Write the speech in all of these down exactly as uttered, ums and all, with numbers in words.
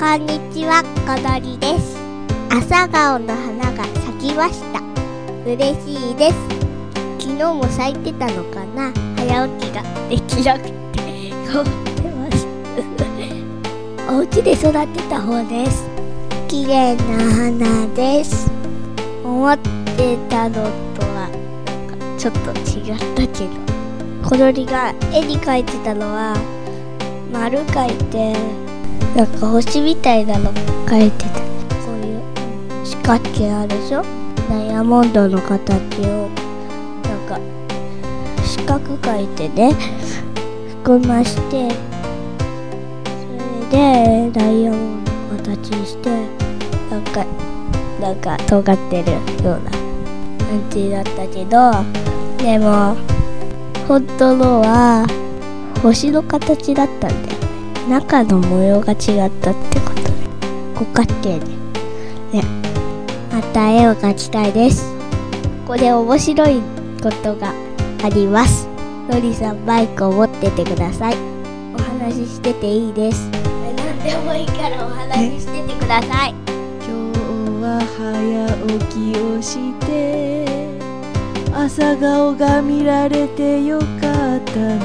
こんにちは、こどりです。朝顔の花が咲きました。嬉しいです。昨日も咲いてたのかな。早起きができなくて困ってますお家で育てた方です。綺麗な花です。思ってたのとはなんかちょっと違ったけど、こどりが絵に描いてたのは丸描いてなんか星みたいなの描いてた。こういう四角形あるでしょ。ダイヤモンドの形をなんか四角描いてね膨まして、それでダイヤモンドの形にしてなんかなんか尖ってるような感じだったけど、でも本当のは星の形だったんだよね。中の模様が違ったってことで、五角形でね。また絵を描きたいです。ここで面白いことがあります。のりさん、マイクを持っててください。お話ししてていいです。何でもいいからお話ししててください。 今日は早起きをして朝顔が見られてよかったね、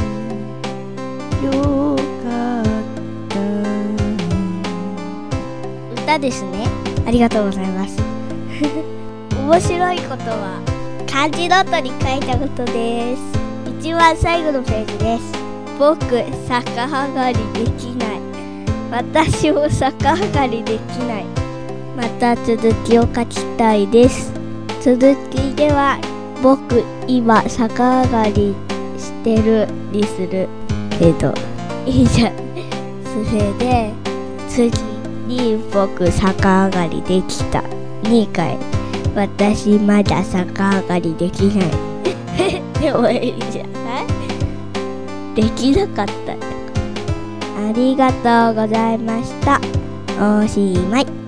よかったね。 歌ですね。ありがとうございます面白いことは漢字ノートに書いたことです。一番最後のページです。僕、逆上がりできない。私も逆上がりできない。また続きを書きたいです。続きでは僕今逆上がりしてるにするけどいいじゃん。それで次に僕逆上がりできたにかい、私まだ逆上がりできないでもいいじゃないできなかった。ありがとうございました。おしまい。